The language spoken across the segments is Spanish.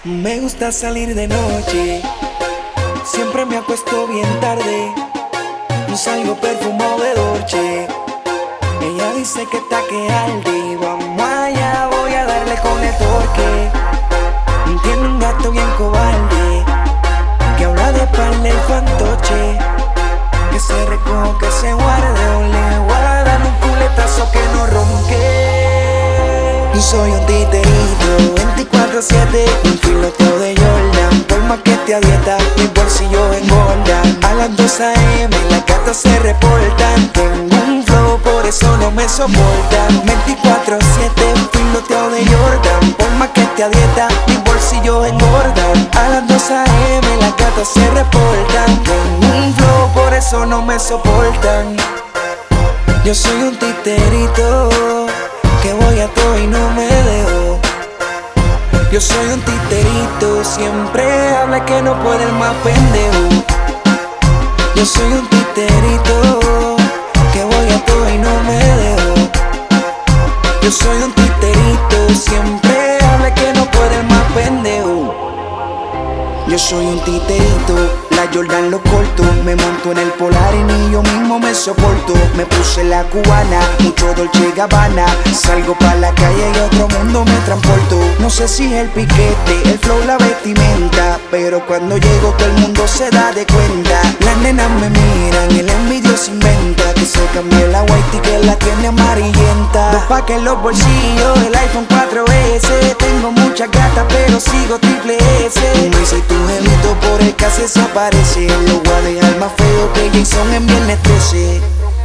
Me gusta salir de noche, siempre me acuesto bien tarde. Salgo perfumado de Dolce. Ella dice que está que arde. Vamos allá, voy a darle con el torque. Tiene un gato bien cobarde que habla de parle el fantoche. Que se recoja, que se guarde, o le voy a dar un culetazo que no ronque. Y soy un titerito 24/7, un filoteo de Jordan. Por más que te a dieta, mis bolsillos engordan. A las 2 AM las gatas se reportan. Tengo un flow, por eso no me soportan. 24/7, un filoteo de Jordan. Por más que te a dieta, mis bolsillos engordan. A las 2 AM las gatas se reportan. Tengo un flow, por eso no me soportan. Yo soy un titerito que voy a todo y no me dejo. Yo soy un titerito, siempre habla que no puede el más pendejo. Yo soy un titerito que voy a todo y no me dejo. Yo soy un titerito, siempre habla que no puede el más pendejo. Yo soy un titerito, la Jordan lo corto. Me monto en el Polar y ni yo mismo me soporto. Me puse la cubana, mucho Dolce & Gabbana. Salgo pa' la calle y a otro mundo me transporto. No sé si es el piquete, el flow, la vestimenta, pero cuando llego todo el mundo se da de cuenta. Las nenas me miran, el envidioso inventa que se cambie la white y que la tiene amarillenta. 2 packs en los bolsillos, el iPhone 4S. Tengo muchas gatas pero sigo triple S. Me soy tu jevito por el que se desaparece. Lo voy a dejar más feo que Jason en Viernes 13.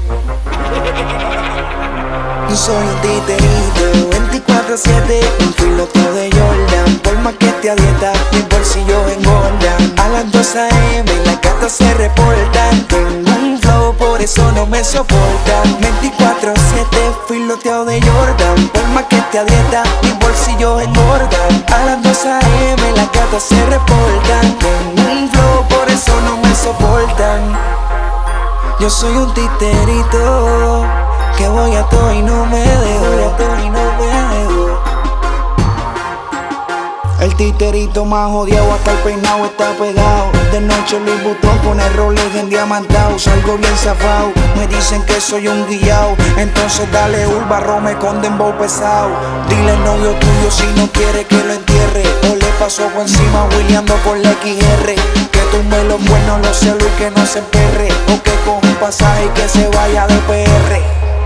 Yo soy un titerito 24/7, un filoteo de Jordan. Por más que te a dieta, mis bolsillos engordan. A las 2 AM las gatas se reportan. Tengo un flow, por eso no me soportan. 24/7, filoteo de Jordan. Por más que te a dieta, mis bolsillos engordan. A las 2 AM las gatas se reportan. Tengo un flow, por eso no me soportan. Yo soy un titerito que voy a todo y no me dejo. El titerito más odiado, hasta el peinado está pegado. De noche Louis Vuitton con el Rolex endiamantado. Salgo bien zafado, me dicen que soy un guillao. Entonces dale urbarro, me con dembow pesado. Dile al novio tuyo si no quiere que lo entierre. O le pasó por encima Williando por la XR. Que tumbe los buenos, los celos y que no se emperre. O que coja un pasaje y que se vaya de PR.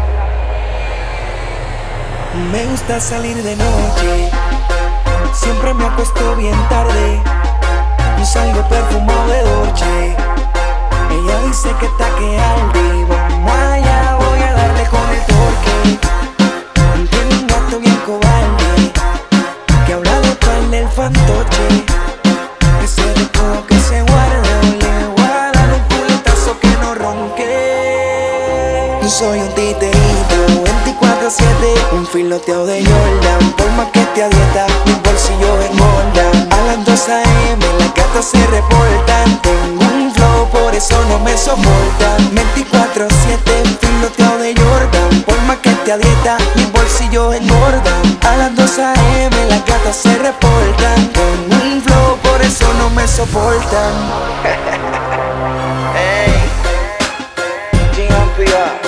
Me gusta salir de noche, siempre me acuesto bien tarde. Y salgo perfumado de Dolce. Ella dice que está que arde. Vamos allá, voy a darle con el torque. Tiene un gato bien cobarde que habla de parle el fantoche. Que se recoja, que se guarde, o le voy a dar un culetazo que no ronque. Yo soy un titerito 24/7, un filoteo de Jordan. Por más que te a dieta, mis bolsillos engordan. A las 2 AM las gatas se reportan. Tengo un flow, por eso no me soportan. 24/7, filoteo de Jordan. Por más que te a dieta, mis bolsillos engordan. A las 2 AM las gatas se reportan. Tengo un flow, por eso no me soportan. Hey, GMPR.